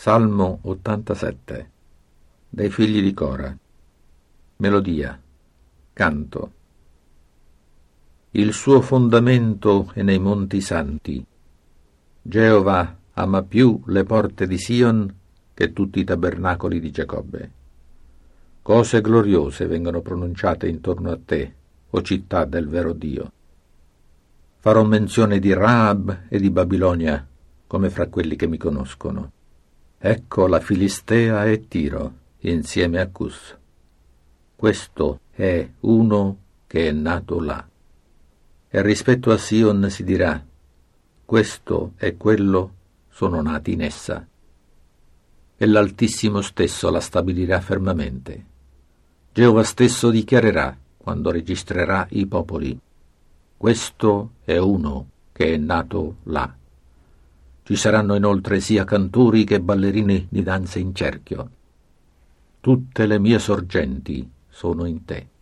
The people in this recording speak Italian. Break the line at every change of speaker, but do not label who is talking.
Salmo 87 dei figli di Cora. Melodia, canto. Il suo fondamento è nei monti santi. Geova ama più le porte di Sion che tutti i tabernacoli di Giacobbe. Cose gloriose vengono pronunciate intorno a te, o città del vero Dio. Farò menzione di Rahab e di Babilonia, come fra quelli che mi conoscono. Ecco la Filistea e Tiro, insieme a Cus. Questo è uno che è nato là. E rispetto a Sion si dirà: questo e quello sono nati in essa. E l'Altissimo stesso la stabilirà fermamente. Geova stesso dichiarerà, quando registrerà i popoli: questo è uno che è nato là. Ci saranno inoltre sia cantori che ballerini di danze in cerchio. Tutte le mie sorgenti sono in te.